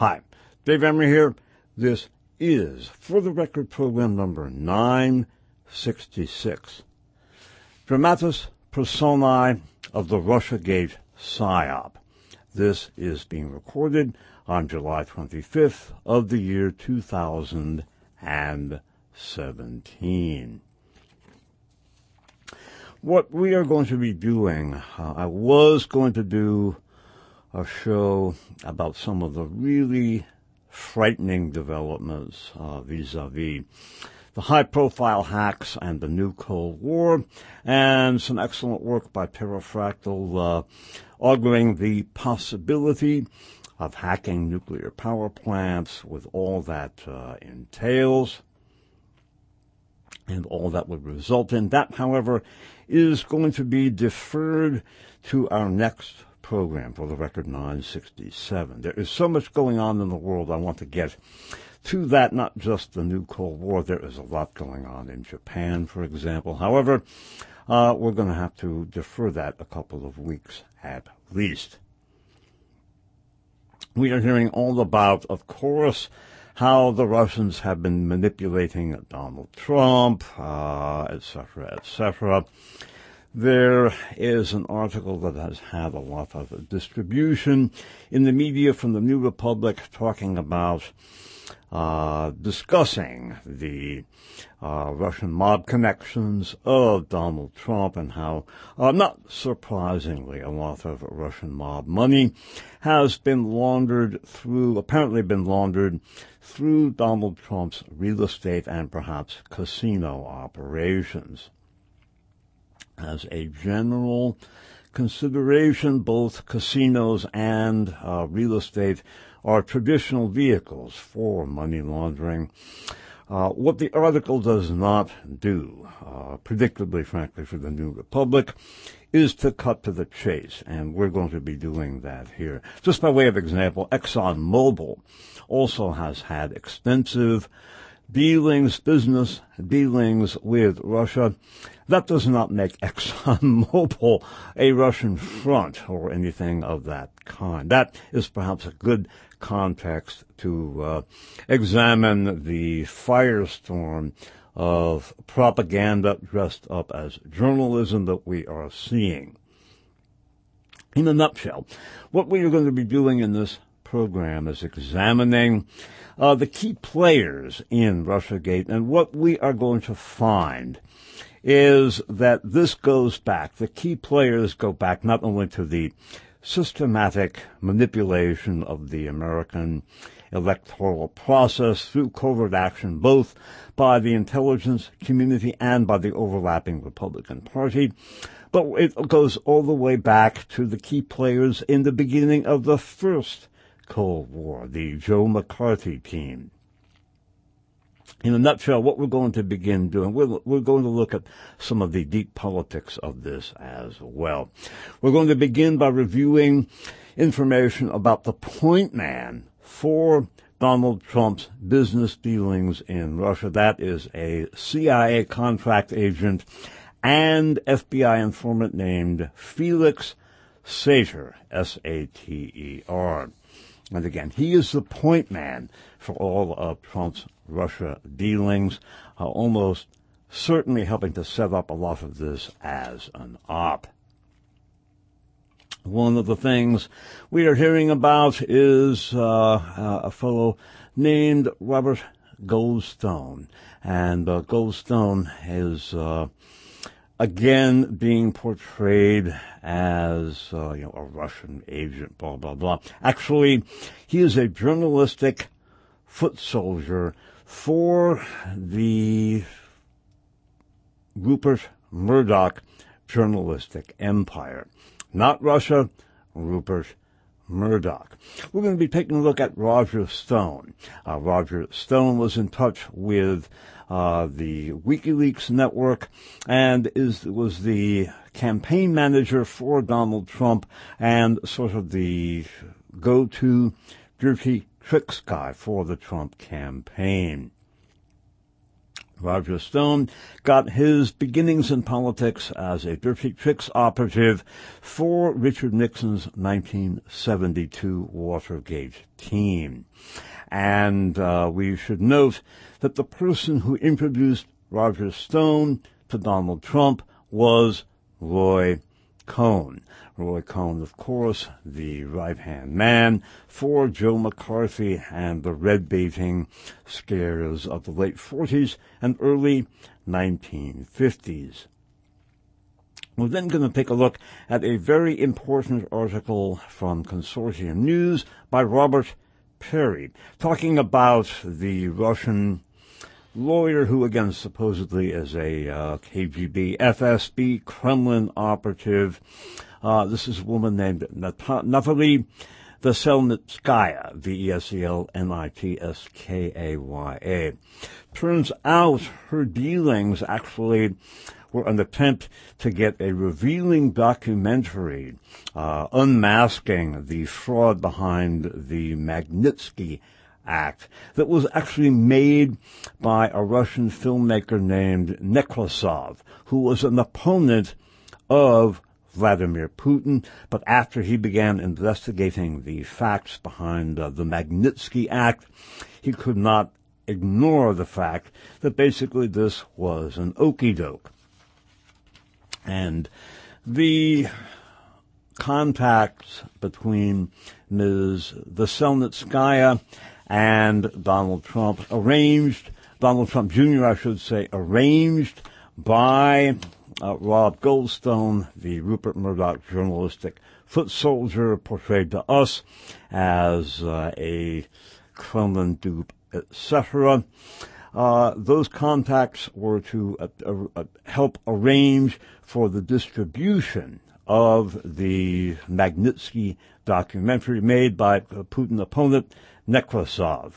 Hi, Dave Emery here. This is For the Record program number 966. Dramatis Personae of the Russiagate PSYOP. This is being recorded on July 25th of the year 2017. What we are going to be doing, I was going to do a show about some of the really frightening developments vis-a-vis the high-profile hacks and the new Cold War, and some excellent work by Pterrafractal arguing the possibility of hacking nuclear power plants with all that entails and all that would result in. That, however, is going to be deferred to our next program, For the Record 967. There is so much going on in the world. I want to get to that, not just the new Cold War. There is a lot going on in Japan, for example. However, we're going to have to defer that a couple of weeks at least. We are hearing all about, of course, how the Russians have been manipulating Donald Trump, etc., etc. There is an article that has had a lot of distribution in the media from the New Republic talking about discussing the Russian mob connections of Donald Trump and how, not surprisingly, a lot of Russian mob money has been apparently been laundered through Donald Trump's real estate and perhaps casino operations. As a general consideration, both casinos and real estate are traditional vehicles for money laundering. What the article does not do, predictably, frankly, for the New Republic, is to cut to the chase, and we're going to be doing that here. Just by way of example, ExxonMobil also has had extensive business dealings with Russia. That does not make ExxonMobil a Russian front or anything of that kind. That is perhaps a good context to examine the firestorm of propaganda dressed up as journalism that we are seeing. In a nutshell, what we are going to be doing in this program is examining the key players in Russiagate, and what we are going to find is that this goes back, the key players go back not only to the systematic manipulation of the American electoral process through covert action, both by the intelligence community and by the overlapping Republican Party, but it goes all the way back to the key players in the beginning of the first Cold War, the Joe McCarthy team. In a nutshell, what we're going to begin doing, we're going to look at some of the deep politics of this as well. We're going to begin by reviewing information about the point man for Donald Trump's business dealings in Russia. That is a CIA contract agent and FBI informant named Felix Sater, S-A-T-E-R. And again, he is the point man for all of Trump's Russia dealings, almost certainly helping to set up a lot of this as an op. One of the things we are hearing about is a fellow named Robert Goldstone. And Goldstone is again being portrayed as a Russian agent, blah, blah, blah. Actually, he is a journalistic foot soldier for the Rupert Murdoch journalistic empire. Not Russia, Rupert Murdoch. We're going to be taking a look at Roger Stone. Roger Stone was in touch with the WikiLeaks network and was the campaign manager for Donald Trump and sort of the go-to dirty tricks guy for the Trump campaign. Roger Stone got his beginnings in politics as a dirty tricks operative for Richard Nixon's 1972 Watergate team. And we should note that the person who introduced Roger Stone to Donald Trump was Roy Cohn. Roy Cohn, of course, the right-hand man for Joe McCarthy and the red-baiting scares of the late 40s and early 1950s. We're then going to take a look at a very important article from Consortium News by Robert Perry, talking about the Russian lawyer who, again, supposedly is a KGB, FSB, Kremlin operative. This is a woman named Natalia Veselnitskaya, Veselnitskaya. Turns out her dealings actually were an attempt to get a revealing documentary unmasking the fraud behind the Magnitsky Act that was actually made by a Russian filmmaker named Nekrasov, who was an opponent of Vladimir Putin, but after he began investigating the facts behind the Magnitsky Act, he could not ignore the fact that basically this was an okey-doke. And the contacts between Ms. Veselnitskaya and Donald Trump Donald Trump Jr., arranged by Rob Goldstone, the Rupert Murdoch journalistic foot soldier portrayed to us as a Kremlin dupe, etc. Those contacts were to help arrange for the distribution of the Magnitsky documentary made by Putin opponent Nekrasov.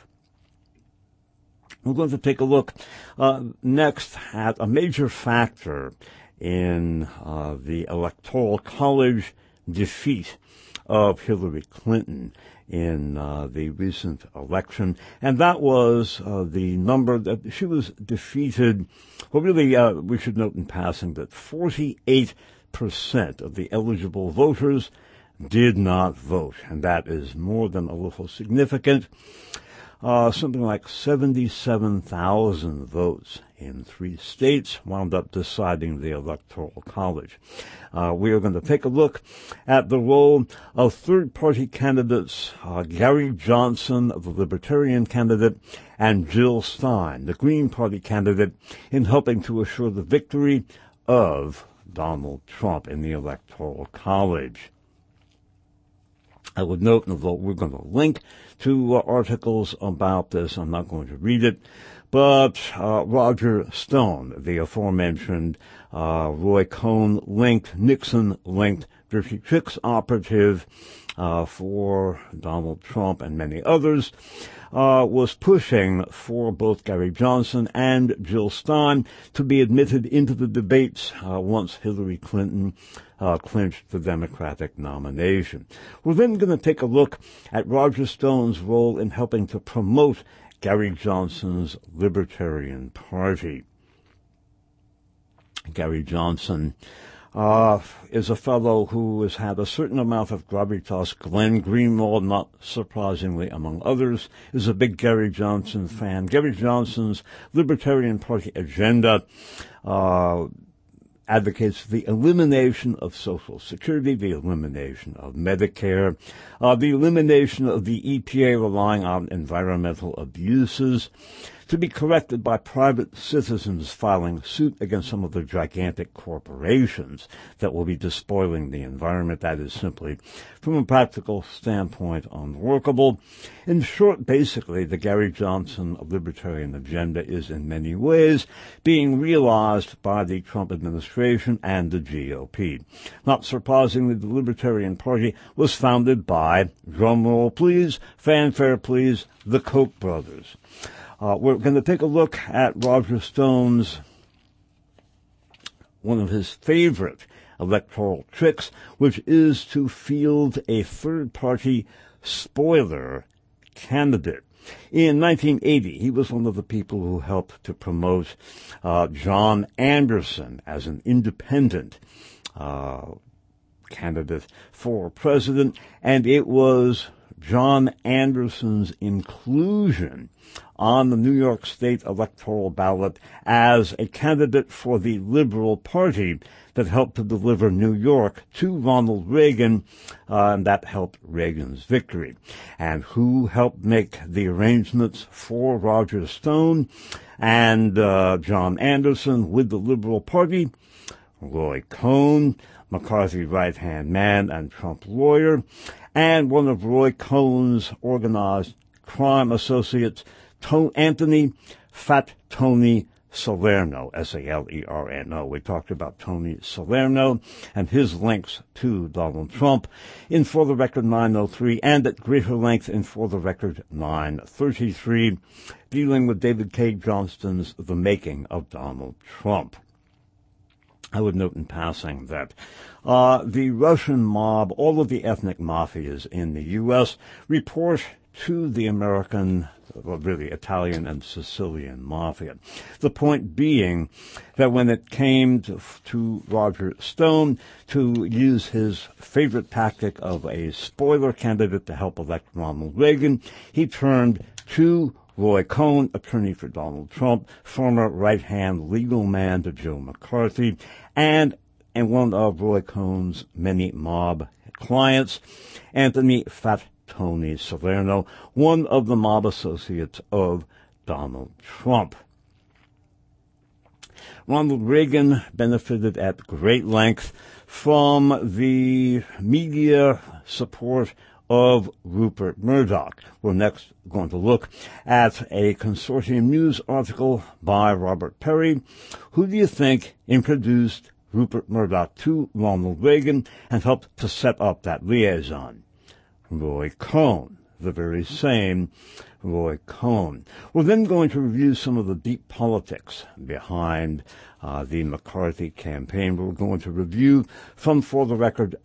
We're going to take a look next at a major factor in the Electoral College defeat of Hillary Clinton in the recent election, and that was the number that she was defeated. Well, really, we should note in passing that 48% of the eligible voters did not vote, and that is more than a little significant. Something like 77,000 votes in 3 states wound up deciding the Electoral College. We are going to take a look at the role of third-party candidates, Gary Johnson, the Libertarian candidate, and Jill Stein, the Green Party candidate, in helping to assure the victory of Donald Trump in the Electoral College. I would note, although we're going to link to articles about this, I'm not going to read it, but Roger Stone, the aforementioned Roy Cohn-linked, Nixon-linked Dirty Tricks operative for Donald Trump and many others, was pushing for both Gary Johnson and Jill Stein to be admitted into the debates once Hillary Clinton clinched the Democratic nomination. We're then going to take a look at Roger Stone's role in helping to promote Gary Johnson's Libertarian Party. Gary Johnson is a fellow who has had a certain amount of gravitas. Glenn Greenwald, not surprisingly among others, is a big Gary Johnson fan. Gary Johnson's Libertarian Party agenda advocates the elimination of Social Security, the elimination of Medicare, the elimination of the EPA relying on environmental abuses, to be corrected by private citizens filing suit against some of the gigantic corporations that will be despoiling the environment. That is simply, from a practical standpoint, unworkable. In short, basically, the Gary Johnson libertarian agenda is in many ways being realized by the Trump administration and the GOP. Not surprisingly, the Libertarian Party was founded by, drumroll please, fanfare please, the Koch brothers. We're going to take a look at Roger Stone's, one of his favorite electoral tricks, which is to field a third-party spoiler candidate. In 1980, he was one of the people who helped to promote John Anderson as an independent candidate for president, and it was John Anderson's inclusion on the New York State electoral ballot as a candidate for the Liberal Party that helped to deliver New York to Ronald Reagan, and that helped Reagan's victory. And who helped make the arrangements for Roger Stone and John Anderson with the Liberal Party? Roy Cohn, McCarthy right-hand man and Trump lawyer, and one of Roy Cohn's organized crime associates, Anthony Fat Tony Salerno, Salerno. We talked about Tony Salerno and his links to Donald Trump in For the Record 903 and at greater length in For the Record 933, dealing with David K. Johnston's The Making of Donald Trump. I would note in passing that the Russian mob, all of the ethnic mafias in the U.S., report to the American, well, really Italian and Sicilian mafia. The point being that when it came to Roger Stone to use his favorite tactic of a spoiler candidate to help elect Ronald Reagan, he turned to Roy Cohn, attorney for Donald Trump, former right-hand legal man to Joe McCarthy, and one of Roy Cohn's many mob clients, Anthony Fat Tony Salerno, one of the mob associates of Donald Trump. Ronald Reagan benefited at great length from the media support of Rupert Murdoch. We're next going to look at a Consortium News article by Robert Perry. Who do you think introduced Rupert Murdoch to Ronald Reagan and helped to set up that liaison? Roy Cohn, the very same Roy Cohn. We're then going to review some of the deep politics behind the McCarthy campaign. We're going to review from For the Record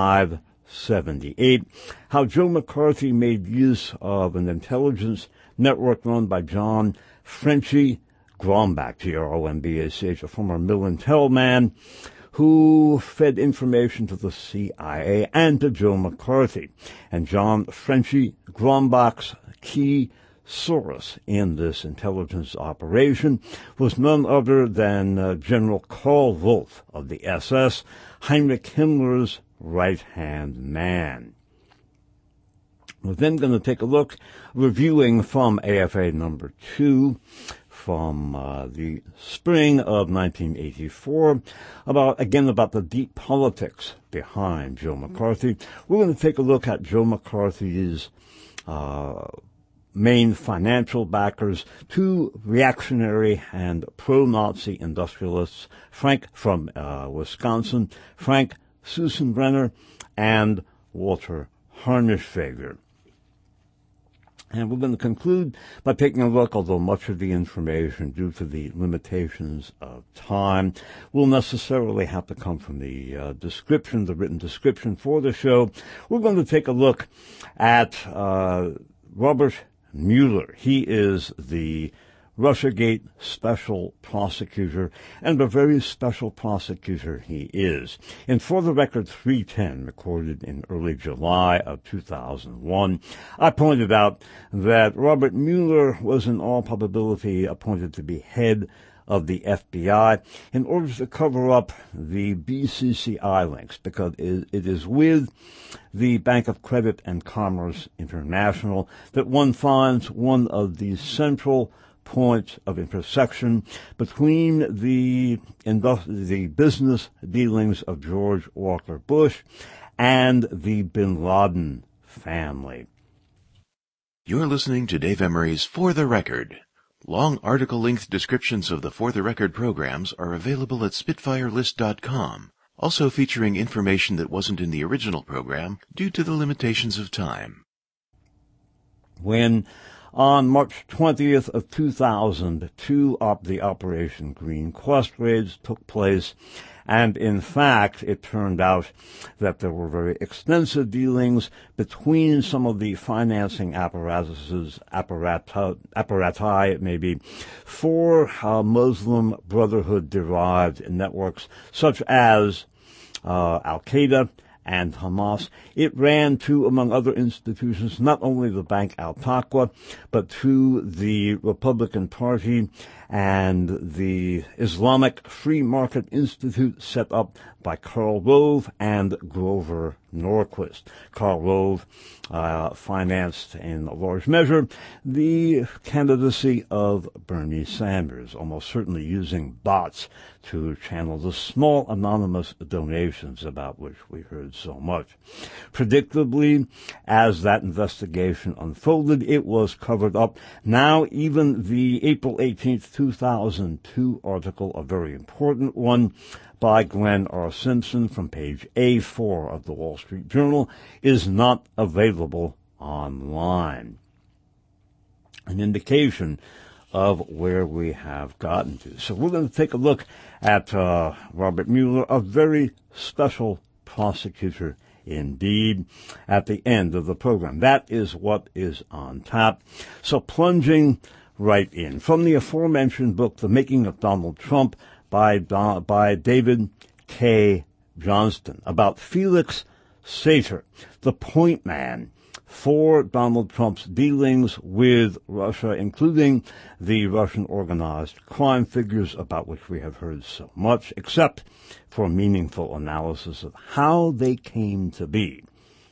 578, how Joe McCarthy made use of an intelligence network run by John Frenchie Grombach, Grombach, a former Millentel man, who fed information to the CIA and to Joe McCarthy. And John Frenchie Grombach's key source in this intelligence operation was none other than General Karl Wolff of the SS, Heinrich Himmler's right-hand man. We're then going to take a look, reviewing from AFA number 2, from the spring of 1984, about the deep politics behind Joe McCarthy. We're going to take a look at Joe McCarthy's main financial backers, two reactionary and pro-Nazi industrialists, Frank from Wisconsin, Frank Susenbrenner, and Walter Harnischfeger. And we're going to conclude by taking a look, although much of the information, due to the limitations of time, will necessarily have to come from the description, the written description for the show. We're going to take a look at Robert Mueller. He is the Russiagate special prosecutor, and a very special prosecutor he is. In For the Record 310, recorded in early July of 2001, I pointed out that Robert Mueller was in all probability appointed to be head of the FBI in order to cover up the BCCI links, because it is with the Bank of Credit and Commerce International that one finds one of the central points of intersection between the business dealings of George Walker Bush and the Bin Laden family. You're listening to Dave Emery's For the Record. Long article-length descriptions of the For the Record programs are available at SpitfireList.com, also featuring information that wasn't in the original program due to the limitations of time. When On March 20th of 2002, the Operation Green Quest raids took place, and in fact, it turned out that there were very extensive dealings between some of the financing apparati, it may be, for Muslim Brotherhood-derived networks such as Al-Qaeda and Hamas. It ran to, among other institutions, not only the Bank Al-Taqwa, but to the Republican Party and the Islamic Free Market Institute set up by Karl Rove and Grover Norquist. Karl Rove financed in a large measure the candidacy of Bernie Sanders, almost certainly using bots to channel the small anonymous donations about which we heard so much. Predictably, as that investigation unfolded, it was covered up. Now, even the April 18th, 2002 article, a very important one, by Glenn R. Simpson from page A4 of the Wall Street Journal, is not available online. An indication of where we have gotten to. So we're going to take a look at Robert Mueller, a very special prosecutor indeed, at the end of the program. That is what is on tap. So plunging right in. From the aforementioned book, The Making of Donald Trump, by David K. Johnston, about Felix Sater, the point man for Donald Trump's dealings with Russia, including the Russian organized crime figures about which we have heard so much, except for meaningful analysis of how they came to be.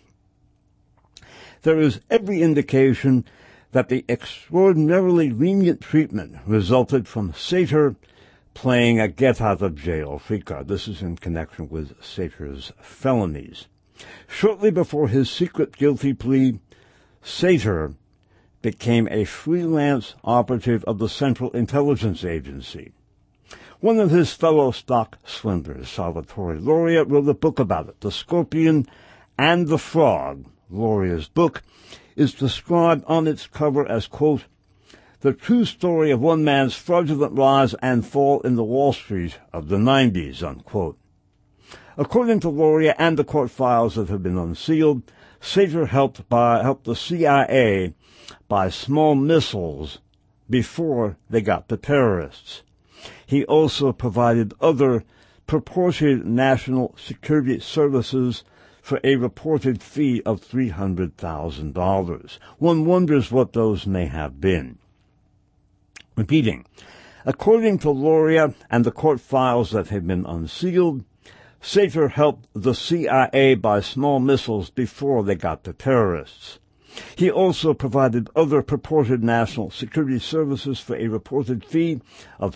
There is every indication that the extraordinarily lenient treatment resulted from Sater playing a get-out-of-jail free card. This is in connection with Sater's felonies. Shortly before his secret guilty plea, Sater became a freelance operative of the Central Intelligence Agency. One of his fellow stock swindlers, Salvatore Lauria, wrote a book about it, The Scorpion and the Frog. Lauria's book is described on its cover as, quote, the true story of one man's fraudulent rise and fall in the Wall Street of the 90s, unquote. According to Lauria and the court files that have been unsealed, Sater helped the CIA buy small missiles before they got the terrorists. He also provided other purported national security services for a reported fee of $300,000. One wonders what those may have been. Repeating, according to Lauria and the court files that have been unsealed, Sater helped the CIA buy small missiles before they got the terrorists. He also provided other purported national security services for a reported fee of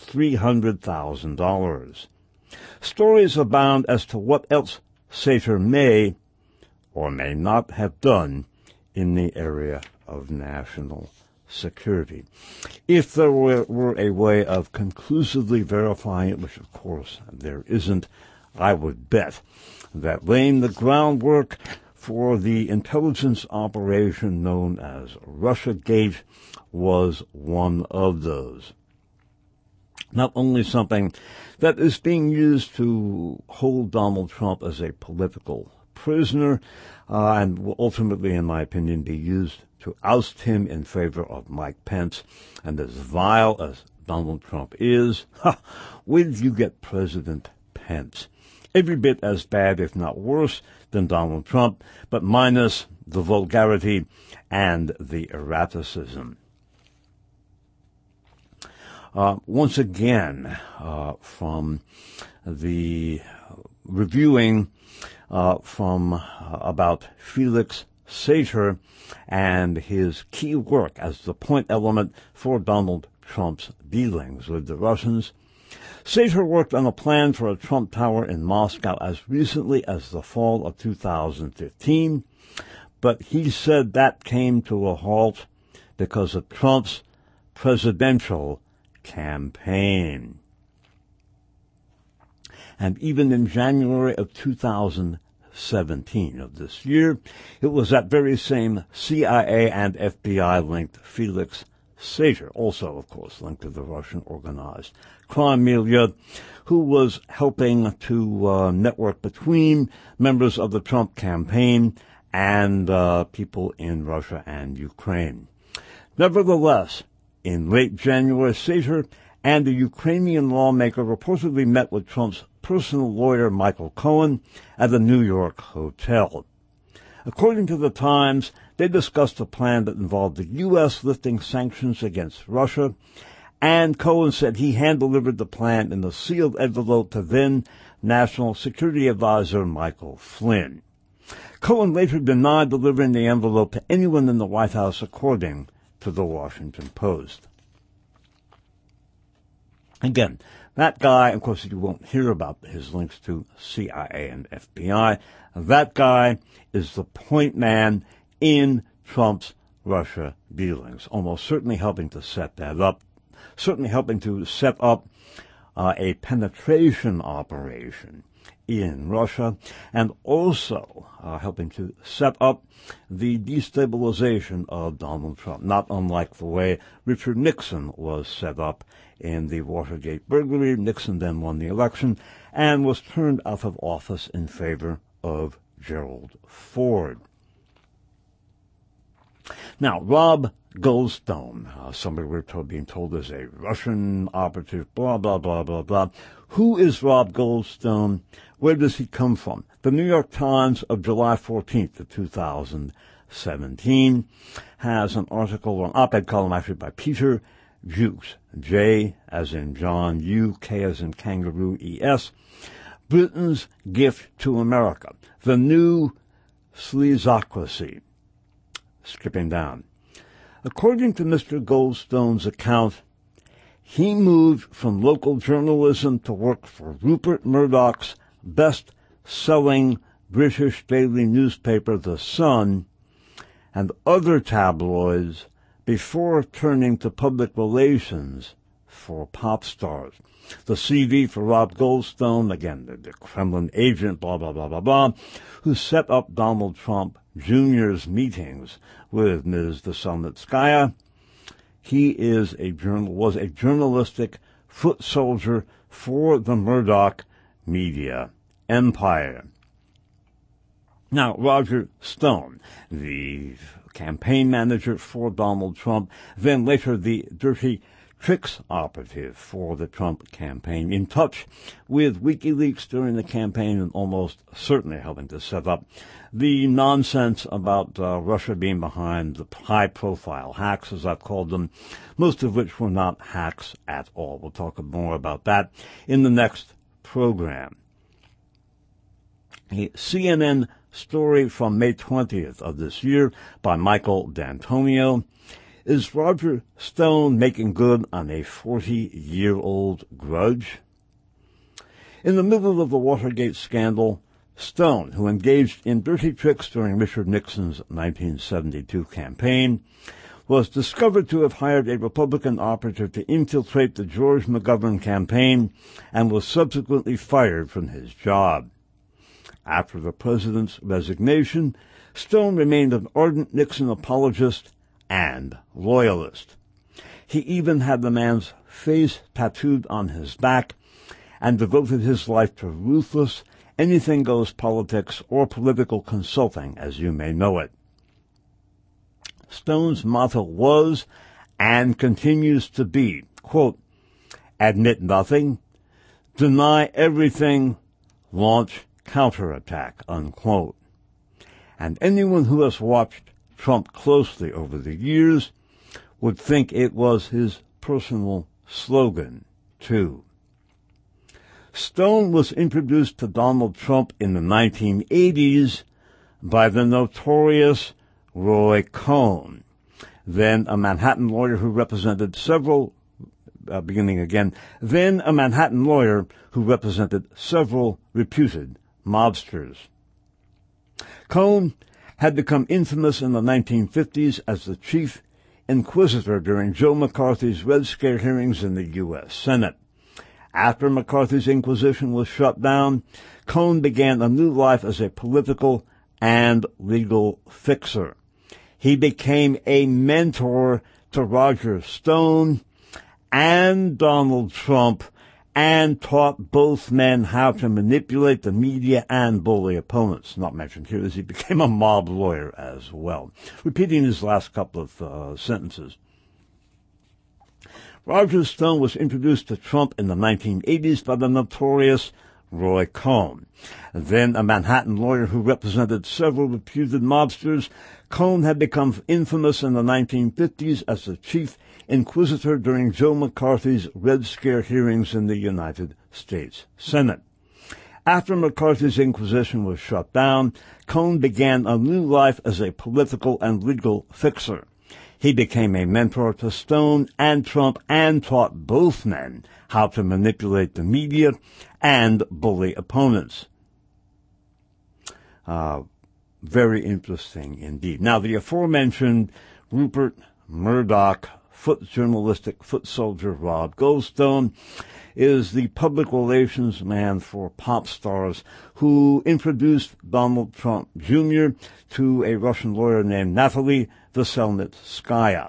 $300,000. Stories abound as to what else Sater may or may not have done in the area of national security. If there were a way of conclusively verifying it, which of course there isn't, I would bet that laying the groundwork for the intelligence operation known as Russiagate was one of those. Not only something that is being used to hold Donald Trump as a political prisoner, and will ultimately, in my opinion, be used to oust him in favor of Mike Pence. And as vile as Donald Trump is, where did you get President Pence? Every bit as bad, if not worse, than Donald Trump, but minus the vulgarity and the erraticism. Once again, from the reviewing about Felix Sater and his key work as the point element for Donald Trump's dealings with the Russians. Sater worked on a plan for a Trump Tower in Moscow as recently as the fall of 2015, but he said that came to a halt because of Trump's presidential campaign. And even in January of 2016, 17 of this year. It was that very same CIA and FBI-linked Felix Sater, also, of course, linked to the Russian organized crime milieu, who was helping to network between members of the Trump campaign and people in Russia and Ukraine. Nevertheless, in late January, Sater and a Ukrainian lawmaker reportedly met with Trump's personal lawyer, Michael Cohen, at a New York hotel. According to the Times, they discussed a plan that involved the U.S. lifting sanctions against Russia, and Cohen said he hand-delivered the plan in a sealed envelope to then National Security Advisor Michael Flynn. Cohen later denied delivering the envelope to anyone in the White House, according to the Washington Post. Again, that guy, of course, you won't hear about his links to CIA and FBI. That guy is the point man in Trump's Russia dealings, almost certainly helping to set that up, certainly helping to set up a penetration operation in Russia, and also helping to set up the destabilization of Donald Trump, not unlike the way Richard Nixon was set up in the Watergate burglary. Nixon then won the election and was turned out of office in favor of Gerald Ford. Now, Rob Goldstone, somebody we're being told is a Russian operative, blah, blah, blah, blah, blah. Who is Rob Goldstone? Where does he come from? The New York Times of July 14th of 2017 has an article, or an op-ed column actually by Peter Jukes, J as in John, U, K as in kangaroo, E-S, Britain's Gift to America, the New Sleazocracy. Skipping down. According to Mr. Goldstone's account, he moved from local journalism to work for Rupert Murdoch's best-selling British daily newspaper, The Sun, and other tabloids before turning to public relations for pop stars. The CV for Rob Goldstone, again, the Kremlin agent, blah, blah, blah, blah, blah, who set up Donald Trump Jr.'s meetings with Ms. Veselnitskaya. He was a journalistic foot soldier for the Murdoch media empire. Now, Roger Stone, the campaign manager for Donald Trump, then later the dirty tricks operative for the Trump campaign, in touch with WikiLeaks during the campaign and almost certainly helping to set up the nonsense about Russia being behind the high-profile hacks, as I've called them, most of which were not hacks at all. We'll talk more about that in the next program. A CNN story from May 20th of this year by Michael D'Antonio. Is Roger Stone making good on a 40-year-old grudge? In the middle of the Watergate scandal, Stone, who engaged in dirty tricks during Richard Nixon's 1972 campaign, was discovered to have hired a Republican operative to infiltrate the George McGovern campaign and was subsequently fired from his job. After the president's resignation, Stone remained an ardent Nixon apologist and loyalist. He even had the man's face tattooed on his back and devoted his life to ruthless, anything-goes politics or political consulting, as you may know it. Stone's motto was, and continues to be, quote, admit nothing, deny everything, launch counterattack, unquote. And anyone who has watched Trump closely over the years would think it was his personal slogan, too. Stone was introduced to Donald Trump in the 1980s by the notorious Roy Cohn, then a Manhattan lawyer who represented several reputed mobsters. Cohn had become infamous in the 1950s as the chief inquisitor during Joe McCarthy's Red Scare hearings in the U.S. Senate. After McCarthy's Inquisition was shut down, Cohn began a new life as a political and legal fixer. He became a mentor to Roger Stone and Donald Trump and taught both men how to manipulate the media and bully opponents. Not mentioned here is he became a mob lawyer as well. Repeating his last couple of sentences. Roger Stone was introduced to Trump in the 1980s by the notorious Roy Cohn. Then a Manhattan lawyer who represented several reputed mobsters, Cohn had become infamous in the 1950s as the chief inquisitor during Joe McCarthy's Red Scare hearings in the United States Senate. After McCarthy's Inquisition was shut down, Cohn began a new life as a political and legal fixer. He became a mentor to Stone and Trump and taught both men how to manipulate the media and bully opponents. Very interesting indeed. Now, the aforementioned Rupert Murdoch foot soldier Rob Goldstone is the public relations man for pop stars who introduced Donald Trump Jr. to a Russian lawyer named Natalie Veselnitskaya.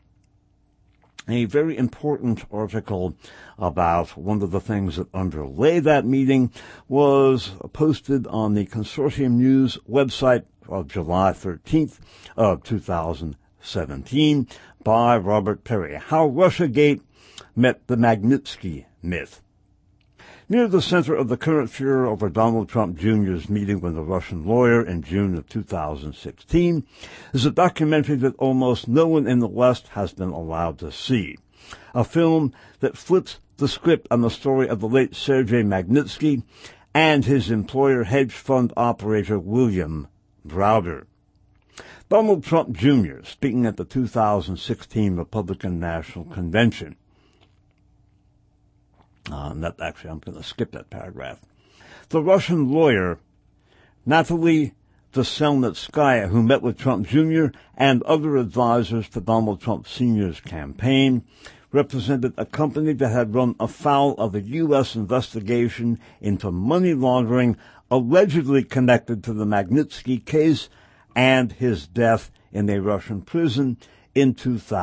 A very important article about one of the things that underlay that meeting was posted on the Consortium News website of July 13th of 2017 by Robert Perry. How Russiagate met the Magnitsky myth. Near the center of the current furor over Donald Trump Jr.'s meeting with a Russian lawyer in June of 2016 is a documentary that almost no one in the West has been allowed to see. A film that flips the script on the story of the late Sergei Magnitsky and his employer hedge fund operator William Browder. Donald Trump Jr. speaking at the 2016 Republican National Convention. I'm going to skip that paragraph. The Russian lawyer, Natalie Veselnitskaya, who met with Trump Jr. and other advisors to Donald Trump Sr.'s campaign, represented a company that had run afoul of a U.S. investigation into money laundering allegedly connected to the Magnitsky case and his death in a Russian prison in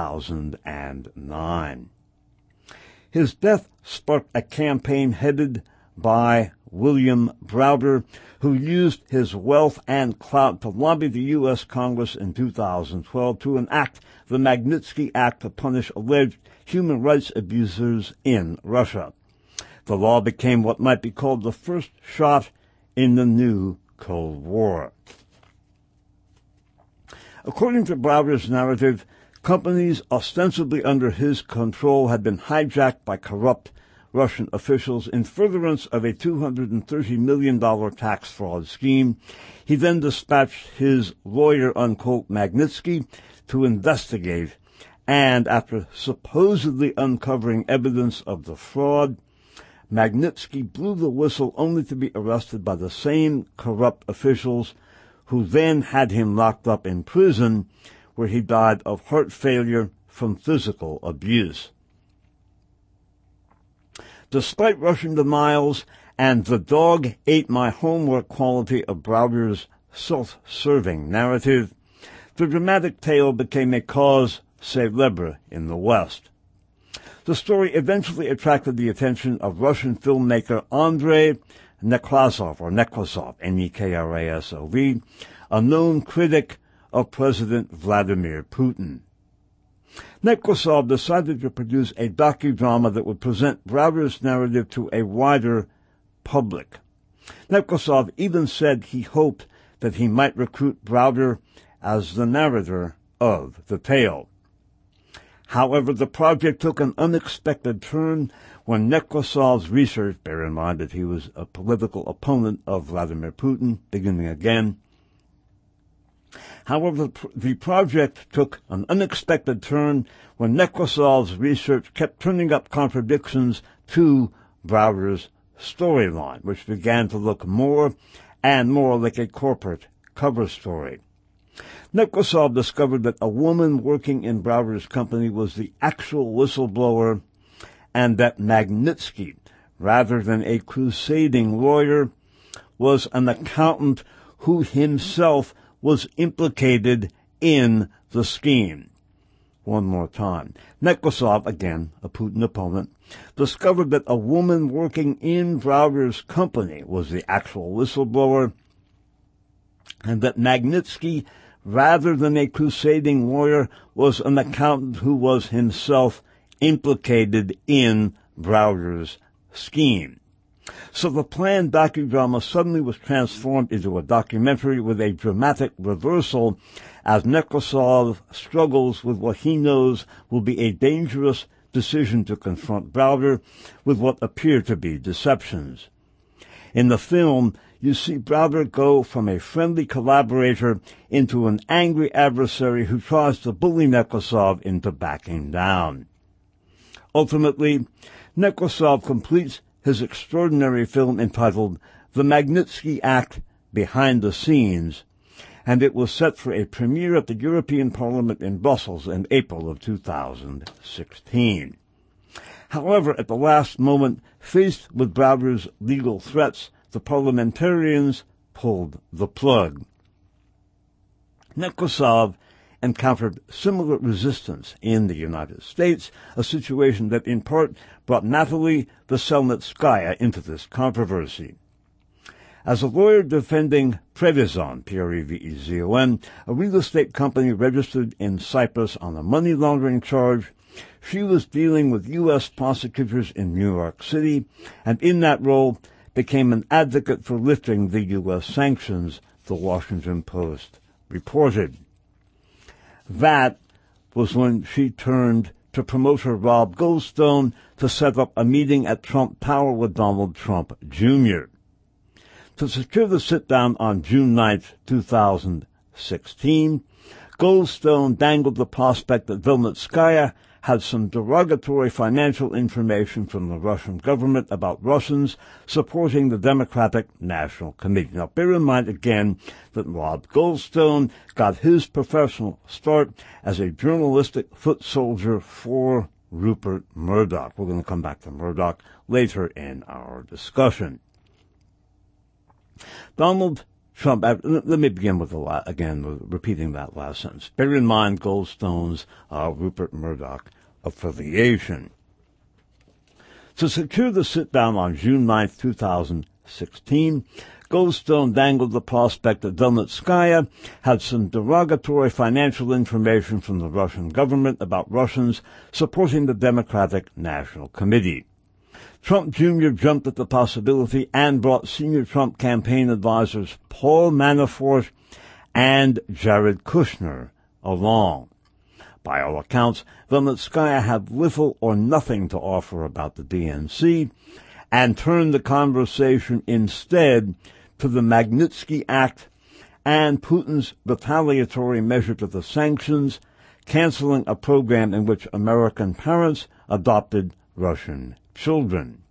2009. His death sparked a campaign headed by William Browder, who used his wealth and clout to lobby the U.S. Congress in 2012 to enact the Magnitsky Act to punish alleged human rights abusers in Russia. The law became what might be called the first shot in the new Cold War. According to Browder's narrative, companies ostensibly under his control had been hijacked by corrupt Russian officials in furtherance of a $230 million tax fraud scheme. He then dispatched his lawyer, unquote, Magnitsky, to investigate, and after supposedly uncovering evidence of the fraud, Magnitsky blew the whistle only to be arrested by the same corrupt officials who then had him locked up in prison, where he died of heart failure from physical abuse. Despite Russian denials and the dog ate my homework quality of Browder's self-serving narrative, the dramatic tale became a cause célèbre in the West. The story eventually attracted the attention of Russian filmmaker Andrei Nekrasov, Nekrasov, a known critic of President Vladimir Putin. Nekrasov decided to produce a docudrama that would present Browder's narrative to a wider public. Nekrasov even said he hoped that he might recruit Browder as the narrator of the tale. However, the project took an unexpected turn when Nekrasov's research, bear in mind that he was a political opponent of Vladimir Putin, beginning again. However, the project took an unexpected turn when Nekrasov's research kept turning up contradictions to Browder's storyline, which began to look more and more like a corporate cover story. Nekrasov discovered that a woman working in Browder's company was the actual whistleblower, and that Magnitsky rather than a crusading lawyer, was an accountant who himself was implicated in the scheme. One more time. Nekrasov, again a Putin opponent, discovered that a woman working in Browder's company was the actual whistleblower, and that Magnitsky, rather than a crusading lawyer, was an accountant who was himself implicated in Browder's scheme. So the planned docudrama suddenly was transformed into a documentary with a dramatic reversal as Nekrasov struggles with what he knows will be a dangerous decision to confront Browder with what appear to be deceptions. In the film, you see Browder go from a friendly collaborator into an angry adversary who tries to bully Nekrasov into backing down. Ultimately, Nekrasov completes his extraordinary film entitled The Magnitsky Act Behind the Scenes, and it was set for a premiere at the European Parliament in Brussels in April of 2016. However, at the last moment, faced with Browder's legal threats, the parliamentarians pulled the plug. Nekrasov encountered similar resistance in the United States, a situation that in part brought Natalie Veselnitskaya into this controversy. As a lawyer defending Prevezon, P-R-E-V-E-Z-O-N, a real estate company registered in Cyprus on a money laundering charge, she was dealing with U.S. prosecutors in New York City, and in that role became an advocate for lifting the U.S. sanctions, the Washington Post reported. That was when she turned to promoter Rob Goldstone to set up a meeting at Trump Tower with Donald Trump Jr. To secure the sit-down on June 9, 2016, Goldstone dangled the prospect that Velnitskaya had some derogatory financial information from the Russian government about Russians supporting the Democratic National Committee. Now, bear in mind again that Rob Goldstone got his professional start as a journalistic foot soldier for Rupert Murdoch. We're going to come back to Murdoch later in our discussion. Donald Trump, let me begin with repeating that last sentence. Bear in mind Goldstone's Rupert Murdoch affiliation. To secure the sit-down on June 9, 2016, Goldstone dangled the prospect that Velnitskaya had some derogatory financial information from the Russian government about Russians supporting the Democratic National Committee. Trump Jr. jumped at the possibility and brought senior Trump campaign advisors Paul Manafort and Jared Kushner along. By all accounts, Velnitskaya had little or nothing to offer about the DNC and turned the conversation instead to the Magnitsky Act and Putin's retaliatory measure to the sanctions, canceling a program in which American parents adopted Russian children.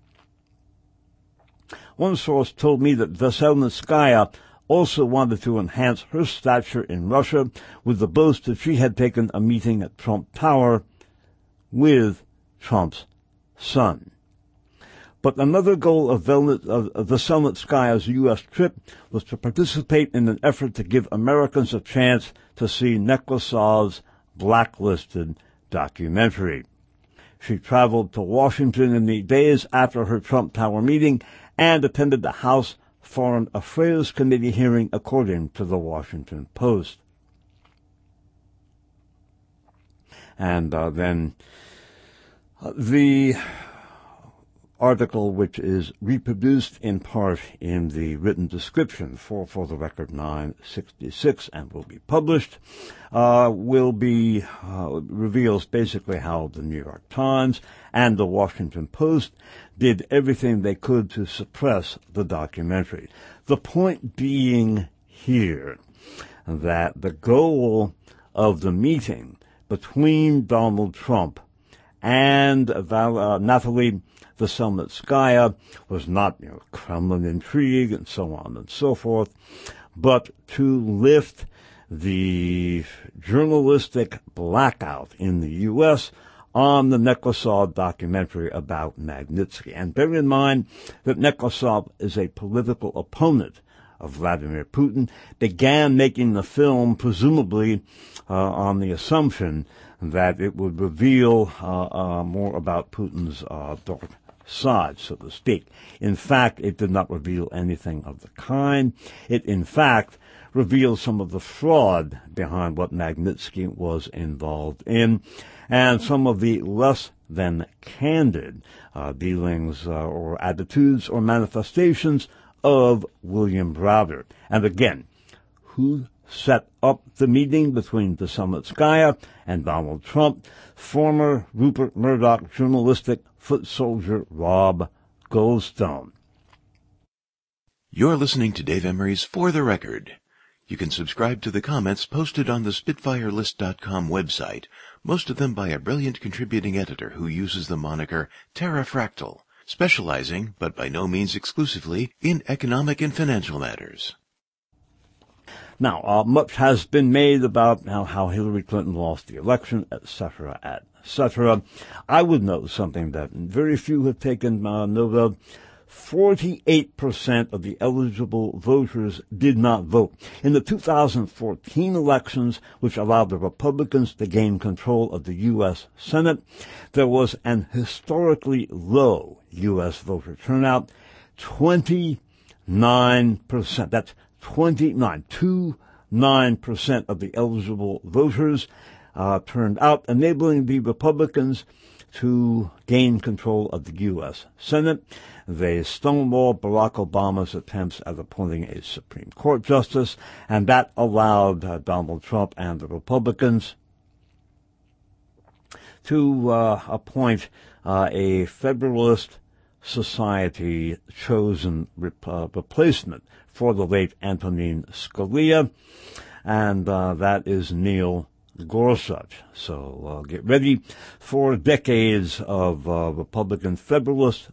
One source told me that Veselnitskaya also wanted to enhance her stature in Russia with the boast that she had taken a meeting at Trump Tower with Trump's son. But another goal of Veselnitskaya's U.S. trip was to participate in an effort to give Americans a chance to see Nekrasov's blacklisted documentary. She traveled to Washington in the days after her Trump Tower meeting and attended the House Foreign Affairs Committee hearing, according to the Washington Post. And then the article, which is reproduced in part in the written description for the Record 966 and will be published, reveals basically how the New York Times and the Washington Post did everything they could to suppress the documentary. The point being here that the goal of the meeting between Donald Trump and Natalie Veselnitskaya was not, Kremlin intrigue and so on and so forth, but to lift the journalistic blackout in the U.S. on the Nekrasov documentary about Magnitsky. And bear in mind that Nekrasov is a political opponent of Vladimir Putin, began making the film presumably on the assumption that it would reveal more about Putin's dark side, so to speak. In fact, it did not reveal anything of the kind. It, in fact, revealed some of the fraud behind what Magnitsky was involved in, and some of the less than candid dealings or attitudes or manifestations of William Browder. And again, who set up the meeting between Veselnitskaya and Donald Trump? Former Rupert Murdoch journalistic foot soldier Rob Goldstone. You're listening to Dave Emery's For the Record. You can subscribe to the comments posted on the SpitfireList.com website, most of them by a brilliant contributing editor who uses the moniker Terrafractal, specializing, but by no means exclusively, in economic and financial matters. Now, much has been made about how Hillary Clinton lost the election, etc., etc. I would note something that very few have taken note of. 48% of the eligible voters did not vote. In the 2014 elections, which allowed the Republicans to gain control of the U.S. Senate, there was an historically low U.S. voter turnout, 29%. That's 29% of the eligible voters turned out, enabling the Republicans to gain control of the U.S. Senate. They stonewalled Barack Obama's attempts at appointing a Supreme Court justice, and that allowed Donald Trump and the Republicans to appoint a Federalist Society chosen replacement for the late Antonin Scalia, and that is Neil Gorsuch. So get ready for decades of Republican Federalist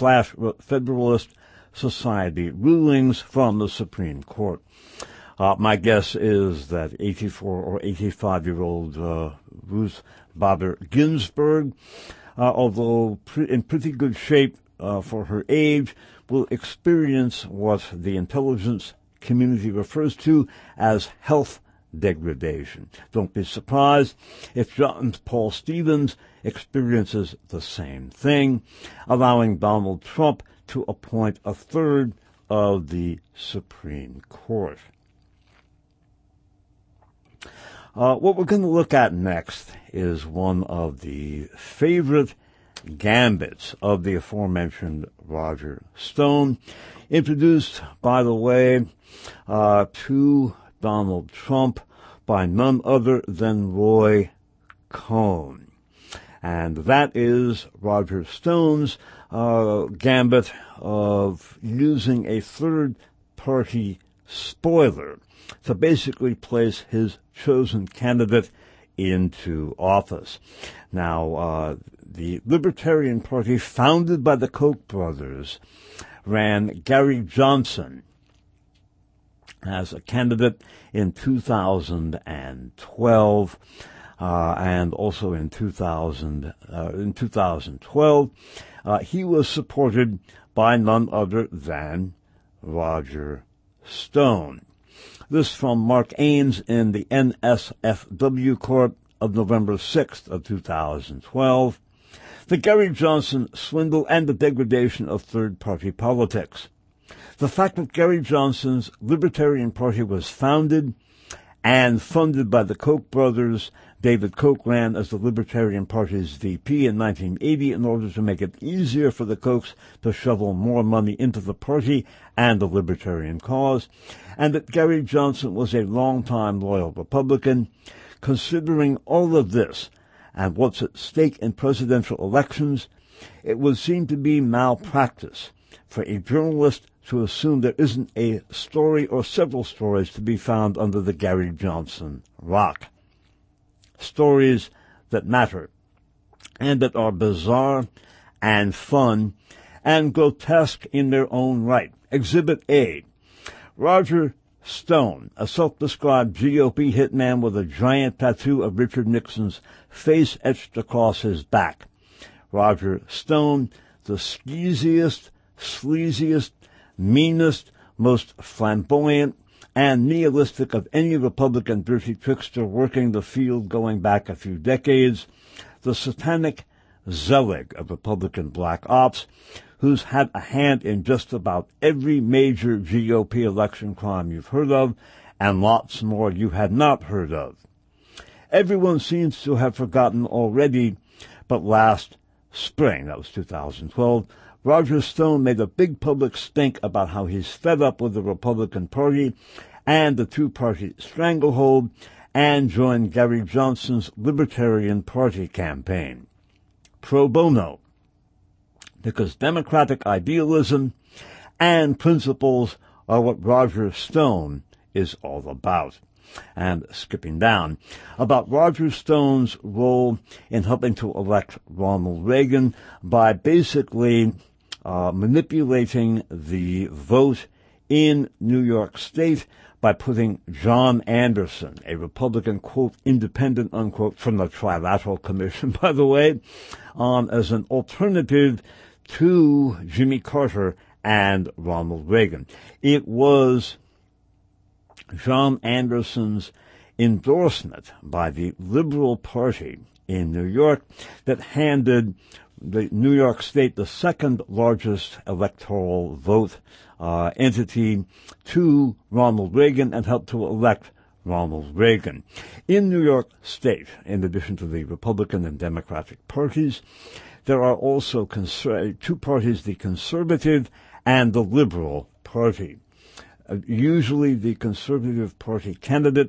Society rulings from the Supreme Court. My guess is that 84 or 85-year-old Ruth Bader Ginsburg, although in pretty good shape for her age, will experience what the intelligence community refers to as health degradation. Don't be surprised if John Paul Stevens experiences the same thing, allowing Donald Trump to appoint a third of the Supreme Court. What we're going to look at next is one of the favorite gambits of the aforementioned Roger Stone, introduced, by the way, to Donald Trump by none other than Roy Cohn. And that is Roger Stone's gambit of using a third-party spoiler to basically place his chosen candidate into office. Now, the Libertarian Party, founded by the Koch brothers, ran Gary Johnson as a candidate in 2012, and also in 2012, he was supported by none other than Roger Stone. This from Mark Ames in the NSFW Corp of November 6th of 2012. The Gary Johnson swindle and the degradation of third-party politics. The fact that Gary Johnson's Libertarian Party was founded and funded by the Koch brothers. David Koch ran as the Libertarian Party's VP in 1980 in order to make it easier for the Kochs to shovel more money into the party and the libertarian cause, and that Gary Johnson was a long-time loyal Republican. Considering all of this and what's at stake in presidential elections, it would seem to be malpractice for a journalist to assume there isn't a story or several stories to be found under the Gary Johnson rock. Stories that matter and that are bizarre and fun and grotesque in their own right. Exhibit A. Roger Stone, a self-described GOP hitman with a giant tattoo of Richard Nixon's face etched across his back. Roger Stone, the skeeziest, sleaziest, meanest, most flamboyant, and nihilistic of any Republican dirty trickster working the field going back a few decades, the satanic Zelig of Republican black ops, who's had a hand in just about every major GOP election crime you've heard of, and lots more you had not heard of. Everyone seems to have forgotten already, but last spring, that was 2012, Roger Stone made a big public stink about how he's fed up with the Republican Party and the two-party stranglehold, and joined Gary Johnson's Libertarian Party campaign. Pro bono, because democratic idealism and principles are what Roger Stone is all about. And skipping down, about Roger Stone's role in helping to elect Ronald Reagan by basically manipulating the vote in New York State by putting John Anderson, a Republican, quote, independent, unquote, from the Trilateral Commission, by the way, on as an alternative to Jimmy Carter and Ronald Reagan. It was John Anderson's endorsement by the Liberal Party in New York that handed the New York State the second largest electoral vote entity to Ronald Reagan and helped to elect Ronald Reagan. In New York State, in addition to the Republican and Democratic parties, there are also two parties, the Conservative and the Liberal Party. Usually the Conservative Party candidate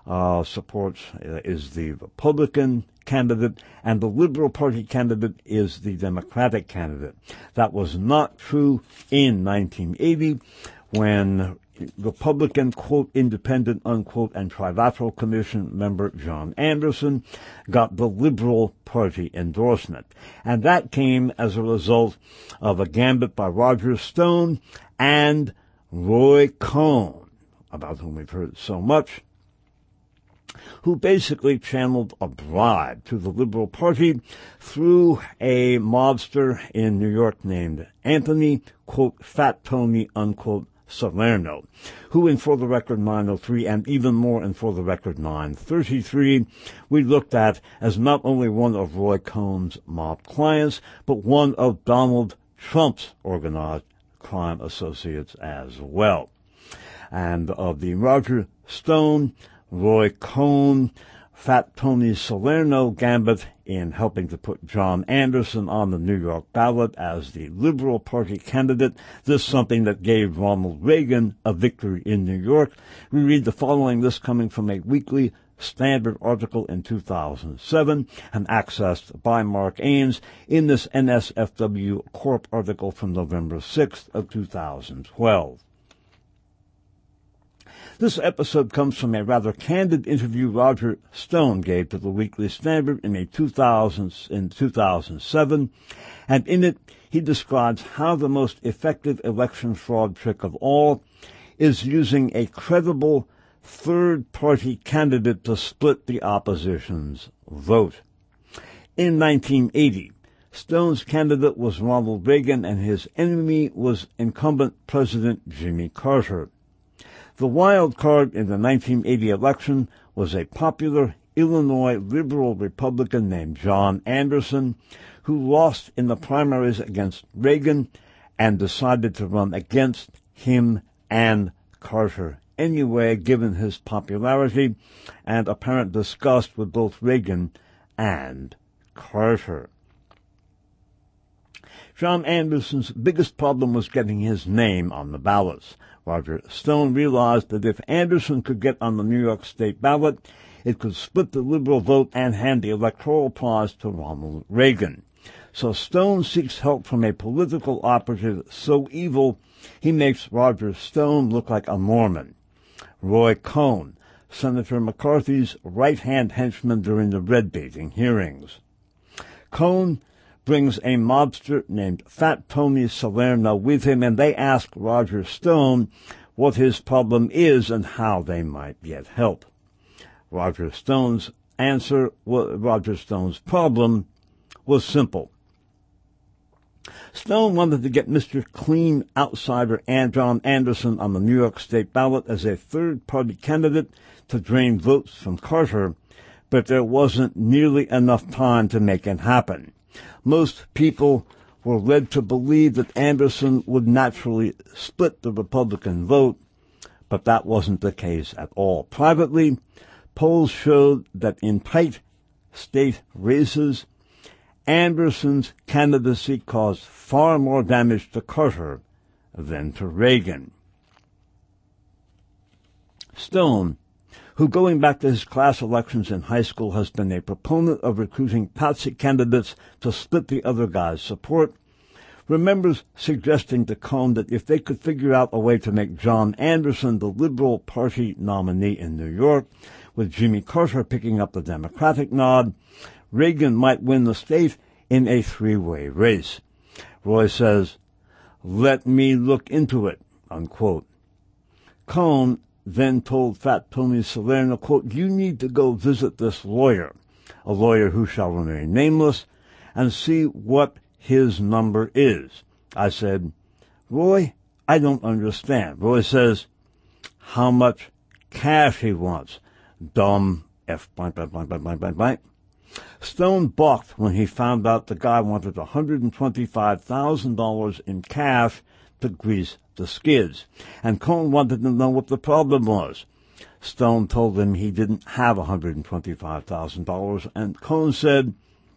is the Republican candidate, and the Liberal Party candidate is the Democratic candidate. That was not true in 1980 when Republican, quote, independent, unquote, and Trilateral Commission member John Anderson got the Liberal Party endorsement. And that came as a result of a gambit by Roger Stone and Roy Cohn, about whom we've heard so much, who basically channeled a bribe to the Liberal Party through a mobster in New York named Anthony, quote, Fat Tony, unquote, Salerno, who in For the Record 903 and even more in For the Record 933 we looked at as not only one of Roy Cohn's mob clients, but one of Donald Trump's organized crime associates as well. And of the Roger Stone, Roy Cohn, Fat Tony Salerno gambit in helping to put John Anderson on the New York ballot as the Liberal Party candidate, this something that gave Ronald Reagan a victory in New York. We read the following, this coming from a Weekly Standard article in 2007 and accessed by Mark Ames in this NSFW Corp article from November 6th of 2012. This episode comes from a rather candid interview Roger Stone gave to the Weekly Standard in 2007, and in it he describes how the most effective election fraud trick of all is using a credible third-party candidate to split the opposition's vote. In 1980, Stone's candidate was Ronald Reagan and his enemy was incumbent President Jimmy Carter. The wild card in the 1980 election was a popular Illinois liberal Republican named John Anderson, who lost in the primaries against Reagan and decided to run against him and Carter anyway, given his popularity and apparent disgust with both Reagan and Carter. John Anderson's biggest problem was getting his name on the ballots. Roger Stone realized that if Anderson could get on the New York State ballot, it could split the liberal vote and hand the electoral prize to Ronald Reagan. So Stone seeks help from a political operative so evil he makes Roger Stone look like a Mormon. Roy Cohn, Senator McCarthy's right-hand henchman during the red-baiting hearings. Cohn brings a mobster named Fat Tony Salerno with him, and they ask Roger Stone what his problem is and how they might get help. Roger Stone's problem was simple. Stone wanted to get Mr. Clean outsider John Anderson on the New York State ballot as a third-party candidate to drain votes from Carter, but there wasn't nearly enough time to make it happen. Most people were led to believe that Anderson would naturally split the Republican vote, but that wasn't the case at all. Privately, polls showed that in tight state races, Anderson's candidacy caused far more damage to Carter than to Reagan. Stone, who going back to his class elections in high school has been a proponent of recruiting patsy candidates to split the other guy's support, remembers suggesting to Cohn that if they could figure out a way to make John Anderson the Liberal Party nominee in New York, with Jimmy Carter picking up the Democratic nod, Reagan might win the state in a three-way race. Roy says, "Let me look into it," unquote. Cohn then told Fat Tony Salerno, quote, "You need to go visit this lawyer, a lawyer who shall remain nameless, and see what his number is." I said, "Roy, I don't understand." Roy says, "How much cash he wants. Dumb F blank, blank, blank, blank, blank, blank." Stone balked when he found out the guy wanted $125,000 in cash to grease the skids, and Cohn wanted to know what the problem was. Stone told him he didn't have $125,000, and Cohn said,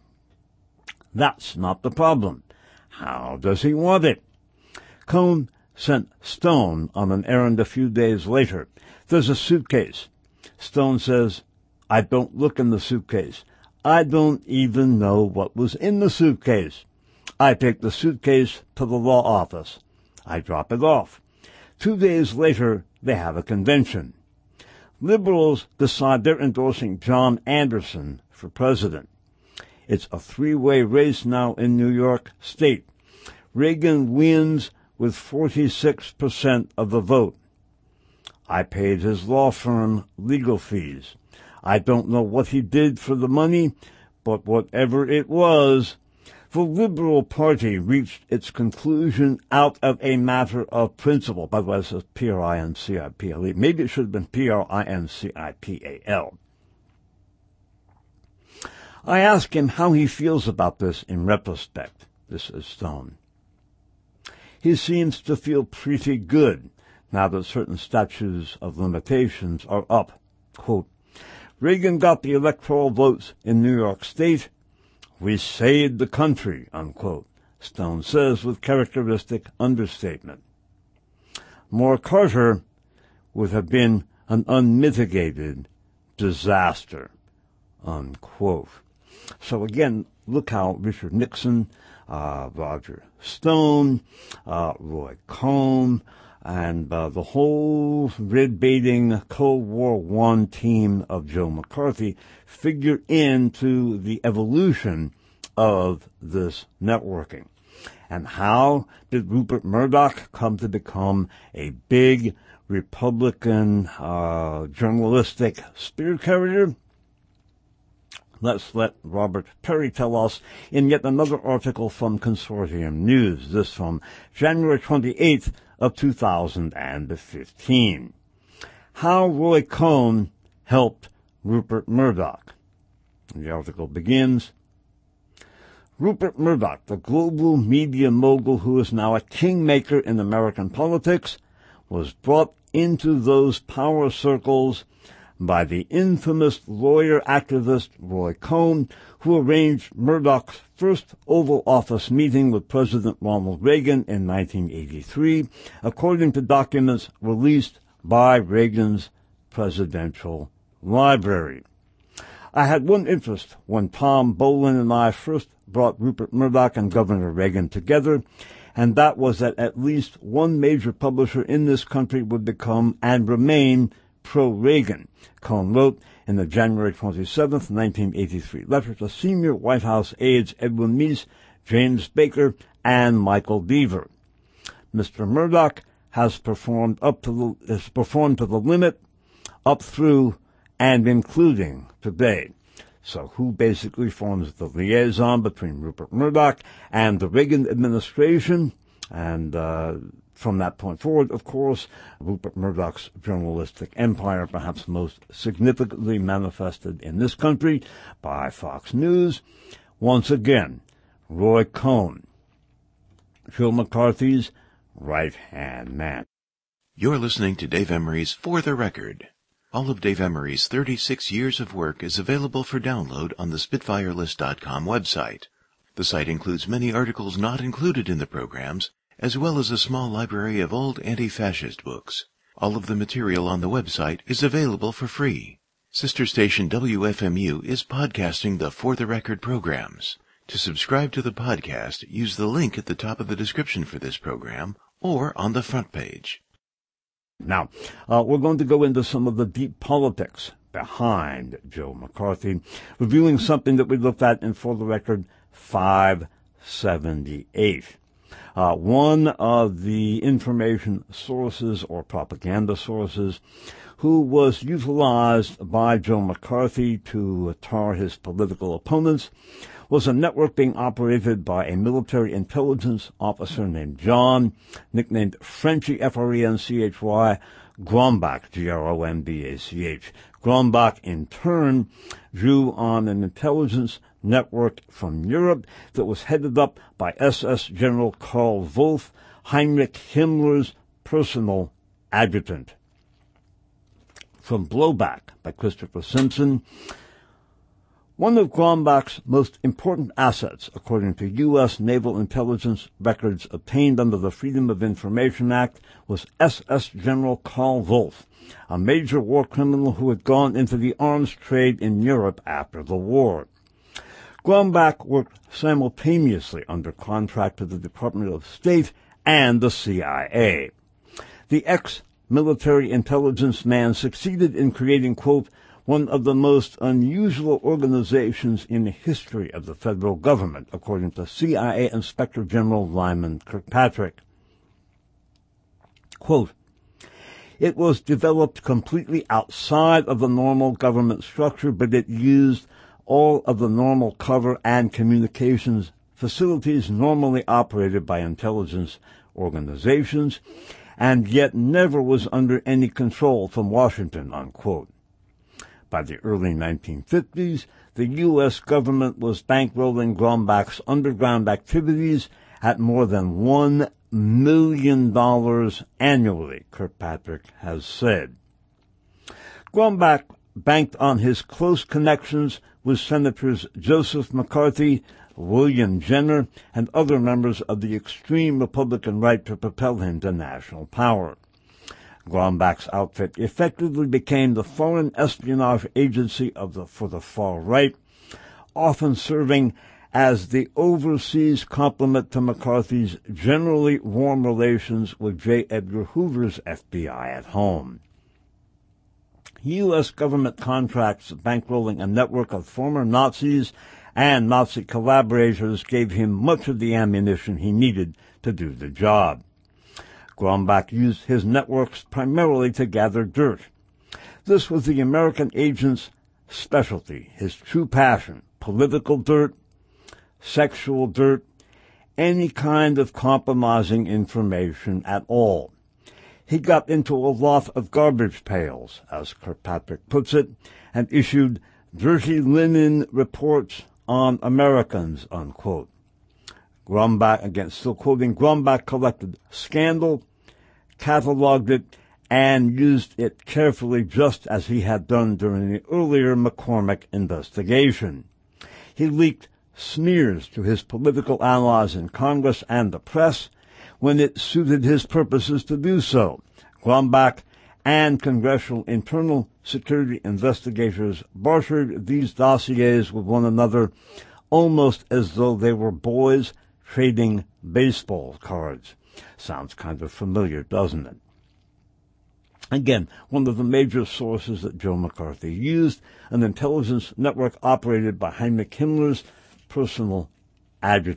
"That's not the problem. How does he want it?" Cohn sent Stone on an errand a few days later. "There's a suitcase." Stone says, "I don't look in the suitcase. I don't even know what was in the suitcase. I take the suitcase to the law office. I drop it off. 2 days later, they have a convention. Liberals decide they're endorsing John Anderson for president. It's a three-way race now in New York State. Reagan wins with 46% of the vote. I paid his law firm legal fees. I don't know what he did for the money, but whatever it was, the Liberal Party reached its conclusion out of a matter of principle." By the way, it says P-R-I-N-C-I-P-L-E. Maybe it should have been P-R-I-N-C-I-P-A-L. I ask him how he feels about this in retrospect. This is Stone. He seems to feel pretty good now that certain statutes of limitations are up. Quote, "Reagan got the electoral votes in New York State. We saved the country," unquote, Stone says with characteristic understatement. More Carter would have been an unmitigated disaster, unquote. So again, look how Richard Nixon, Roger Stone, Roy Cohn, and the whole red-baiting Cold War I team of Joe McCarthy figure into the evolution of this networking. And how did Rupert Murdoch come to become a big Republican journalistic spirit carrier? Let's let Robert Perry tell us in yet another article from Consortium News, this from January 28th of 2015. How Roy Cohn helped Rupert Murdoch. The article begins, Rupert Murdoch, the global media mogul who is now a kingmaker in American politics, was brought into those power circles by the infamous lawyer activist Roy Cohn, who arranged Murdoch's first Oval Office meeting with President Ronald Reagan in 1983, according to documents released by Reagan's Presidential Library. I had one interest when Tom Bolin and I first brought Rupert Murdoch and Governor Reagan together, and that was that at least one major publisher in this country would become and remain pro-Reagan, Cohn wrote in the January 27, 1983 letter to senior White House aides Edwin Meese, James Baker, and Michael Deaver. Mr. Murdoch has performed to the limit, up through and including today. So who basically forms the liaison between Rupert Murdoch and the Reagan administration? And from that point forward, of course, Rupert Murdoch's journalistic empire, perhaps most significantly manifested in this country by Fox News. Once again, Roy Cohn, Joe McCarthy's right-hand man. You're listening to Dave Emery's For the Record. All of Dave Emery's 36 years of work is available for download on the SpitfireList.com website. The site includes many articles not included in the programs, as well as a small library of old anti-fascist books. All of the material on the website is available for free. Sister station WFMU is podcasting the For the Record programs. To subscribe to the podcast, use the link at the top of the description for this program or on the front page. Now, we're going to go into some of the deep politics behind Joe McCarthy, reviewing something that we looked at in For the Record 578. One of the information sources or propaganda sources who was utilized by Joe McCarthy to tar his political opponents was a network being operated by a military intelligence officer named John, nicknamed Frenchy, F-R-E-N-C-H-Y, Grombach, G-R-O-M-B-A-C-H. Grombach, in turn, drew on an intelligence network from Europe that was headed up by SS General Karl Wolff, Heinrich Himmler's personal adjutant. From Blowback by Christopher Simpson. One of Grombach's most important assets, according to U.S. Naval Intelligence records obtained under the Freedom of Information Act, was SS General Karl Wolff, a major war criminal who had gone into the arms trade in Europe after the war. Grombach worked simultaneously under contract to the Department of State and the CIA. The ex-military intelligence man succeeded in creating, quote, one of the most unusual organizations in the history of the federal government, according to CIA Inspector General Lyman Kirkpatrick. Quote, it was developed completely outside of the normal government structure, but it used all of the normal cover and communications facilities normally operated by intelligence organizations, and yet never was under any control from Washington, unquote. By the early 1950s, the U.S. government was bankrolling Grombach's underground activities at more than $1 million annually, Kirkpatrick has said. Grombach banked on his close connections with Senators Joseph McCarthy, William Jenner, and other members of the extreme Republican right to propel him to national power. Grombach's outfit effectively became the foreign espionage agency for the far right, often serving as the overseas complement to McCarthy's generally warm relations with J. Edgar Hoover's FBI at home. U.S. government contracts bankrolling a network of former Nazis and Nazi collaborators gave him much of the ammunition he needed to do the job. Grombach used his networks primarily to gather dirt. This was the American agent's specialty, his true passion, political dirt, sexual dirt, any kind of compromising information at all. He got into a lot of garbage pails, as Kirkpatrick puts it, and issued dirty linen reports on Americans, unquote. Grombach, again, still quoting, Grombach collected scandal, cataloged it, and used it carefully just as he had done during the earlier McCormick investigation. He leaked smears to his political allies in Congress and the press when it suited his purposes to do so. Grombach and Congressional Internal Security investigators barshered these dossiers with one another almost as though they were boys trading baseball cards. Sounds kind of familiar, doesn't it? Again, one of the major sources that Joe McCarthy used, an intelligence network operated by Heinrich Himmler's personal adjutant.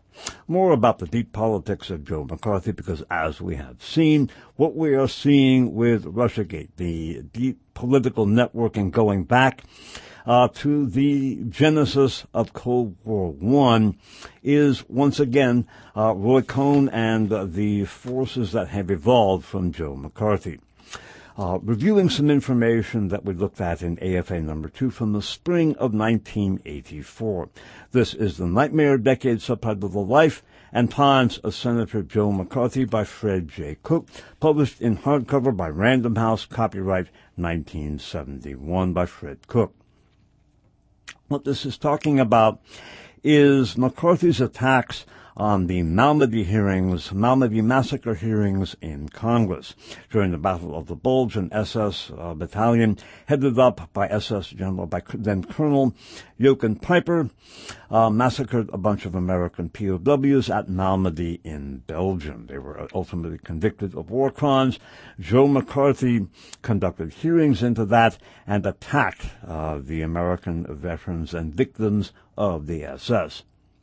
More about the deep politics of Joe McCarthy, because as we have seen, what we are seeing with Russiagate, the deep political networking going back to the genesis of Cold War I, is once again Roy Cohn and the forces that have evolved from Joe McCarthy. Reviewing some information that we looked at in AFA number 2 from the spring of 1984. This is The Nightmare Decade, subtitled The Life and Times of Senator Joe McCarthy by Fred J. Cook, published in hardcover by Random House, copyright 1971 by Fred Cook. What this is talking about is McCarthy's attacks on the Malmedy massacre hearings in Congress during the Battle of the Bulge. An SS battalion headed up by SS General, by then Colonel Jochen Peiper, massacred a bunch of American POWs at Malmedy in Belgium. They were ultimately convicted of war crimes. Joe McCarthy conducted hearings into that and attacked the American veterans and victims of the SS.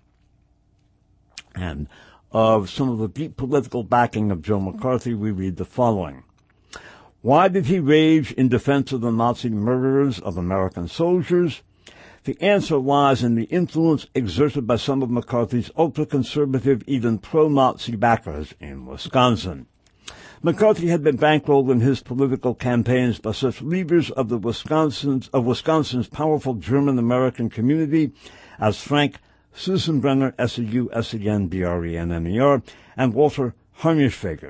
And of some of the deep political backing of Joe McCarthy, we read the following. Why did he rage in defense of the Nazi murderers of American soldiers? The answer lies in the influence exerted by some of McCarthy's ultra-conservative, even pro-Nazi backers in Wisconsin. McCarthy had been bankrolled in his political campaigns by such leaders of Wisconsin's powerful German-American community as Frank Susenbrenner, Seau-Sen-Brenner, and Walter Harnischfeger,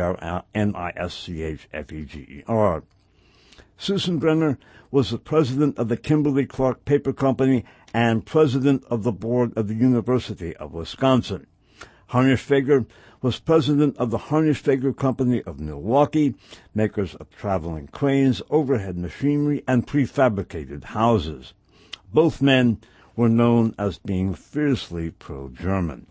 Harnischfeger. Susenbrenner was the president of the Kimberly-Clark Paper Company and president of the board of the University of Wisconsin. Harnischfeger was president of the Harnischfeger Company of Milwaukee, makers of traveling cranes, overhead machinery, and prefabricated houses. Both men were known as being fiercely pro-German.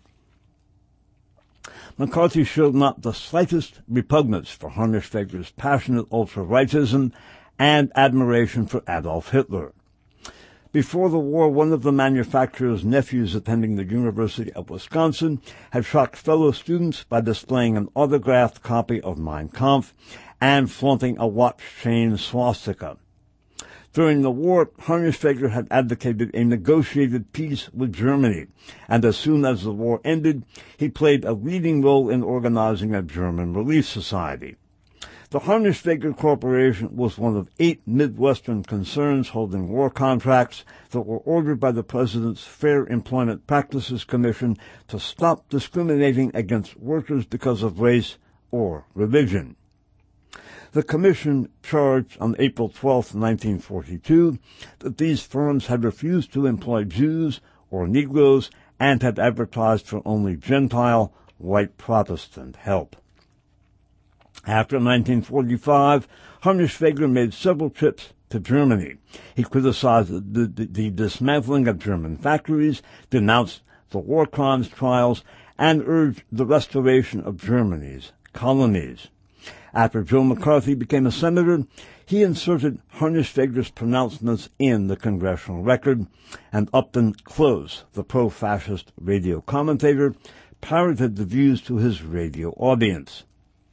McCarthy showed not the slightest repugnance for Harnischfeger's passionate ultra-rightism and admiration for Adolf Hitler. Before the war, one of the manufacturer's nephews attending the University of Wisconsin had shocked fellow students by displaying an autographed copy of Mein Kampf and flaunting a watch-chain swastika. During the war, Harnischfeger had advocated a negotiated peace with Germany, and as soon as the war ended, he played a leading role in organizing a German relief society. The Harnischfeger Corporation was one of 8 Midwestern concerns holding war contracts that were ordered by the President's Fair Employment Practices Commission to stop discriminating against workers because of race or religion. The commission charged on April 12, 1942, that these firms had refused to employ Jews or Negroes and had advertised for only Gentile, white Protestant help. After 1945, Harnischfeger made several trips to Germany. He criticized the dismantling of German factories, denounced the war crimes trials, and urged the restoration of Germany's colonies. After Joe McCarthy became a senator, he inserted Harnischfeger's pronouncements in the Congressional Record, and Upton Close, the pro-fascist radio commentator, parroted the views to his radio audience.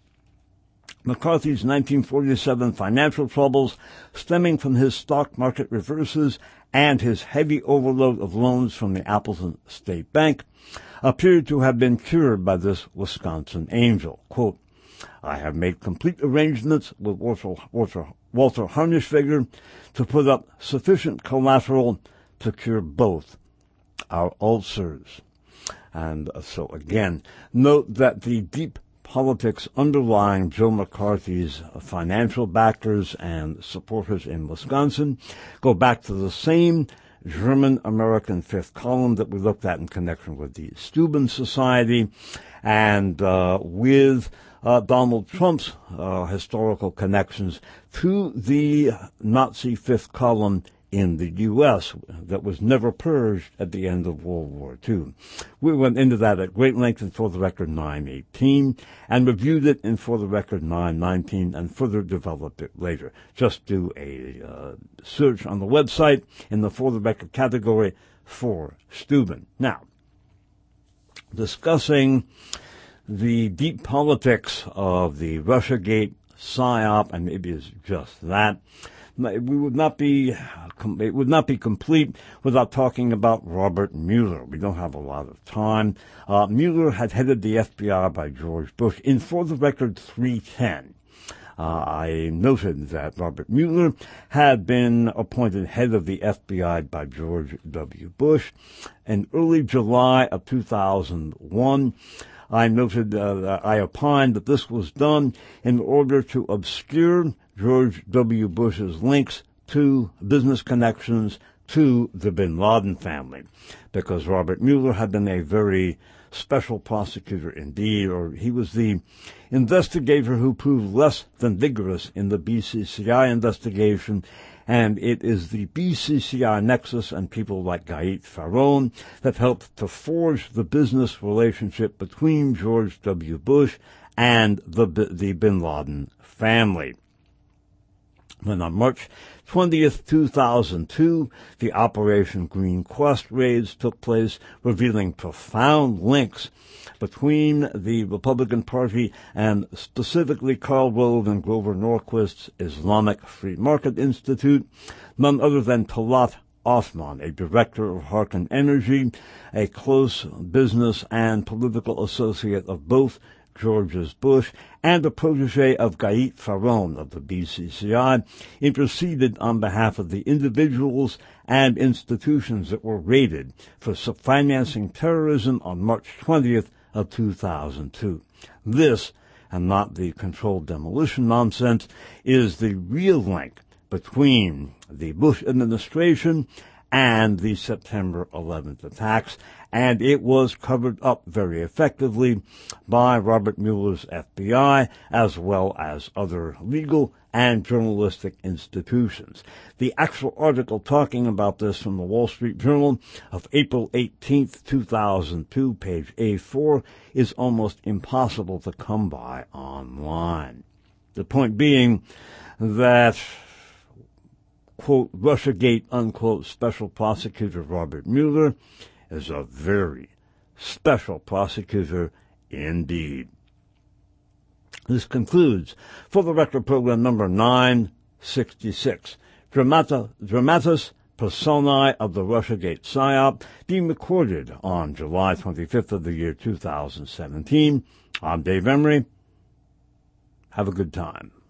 McCarthy's 1947 financial troubles, stemming from his stock market reverses and his heavy overload of loans from the Appleton State Bank, appeared to have been cured by this Wisconsin angel. Quote, I have made complete arrangements with Walter Harnischfeger to put up sufficient collateral to cure both our ulcers. And so again, note that the deep politics underlying Joe McCarthy's financial backers and supporters in Wisconsin go back to the same German-American fifth column that we looked at in connection with the Steuben Society and with Donald Trump's historical connections to the Nazi fifth column in the U.S. that was never purged at the end of World War II. We went into that at great length in For the Record 918 and reviewed it in For the Record 919 and further developed it later. Just do a search on the website in the For the Record category for Steuben. Now, discussing the deep politics of the Russiagate PSYOP, and maybe it's just that. It would not be complete without talking about Robert Mueller. We don't have a lot of time. Mueller had headed the FBI by George Bush in, for the record, 310. I noted that Robert Mueller had been appointed head of the FBI by George W. Bush in early July of 2001. I noted I opined that this was done in order to obscure George W. Bush's links to business connections to the bin Laden family, because Robert Mueller had been a very special prosecutor indeed, or he was the investigator who proved less than vigorous in the BCCI investigation, and it is the BCCI nexus and people like Gait Farron that helped to forge the business relationship between George W. Bush and the bin Laden family. When on March 20th, 2002, the Operation Green Quest raids took place, revealing profound links between the Republican Party and specifically Karl Rove and Grover Norquist's Islamic Free Market Institute, none other than Talat Osman, a director of Harken Energy, a close business and political associate of both George Bush, and a protege of Gait Farron of the BCCI, interceded on behalf of the individuals and institutions that were raided for financing terrorism on March 20th of 2002. This, and not the controlled demolition nonsense, is the real link between the Bush administration and the September 11th attacks, and it was covered up very effectively by Robert Mueller's FBI as well as other legal and journalistic institutions. The actual article talking about this from the Wall Street Journal of April 18th, 2002, page A4, is almost impossible to come by online. The point being that, quote, Russiagate, unquote, special prosecutor Robert Mueller is a very special prosecutor indeed. This concludes For the Record program number 966, Dramatis Personae of the Russiagate PSYOP, being recorded on July 25th of the year 2017. I'm Dave Emery. Have a good time.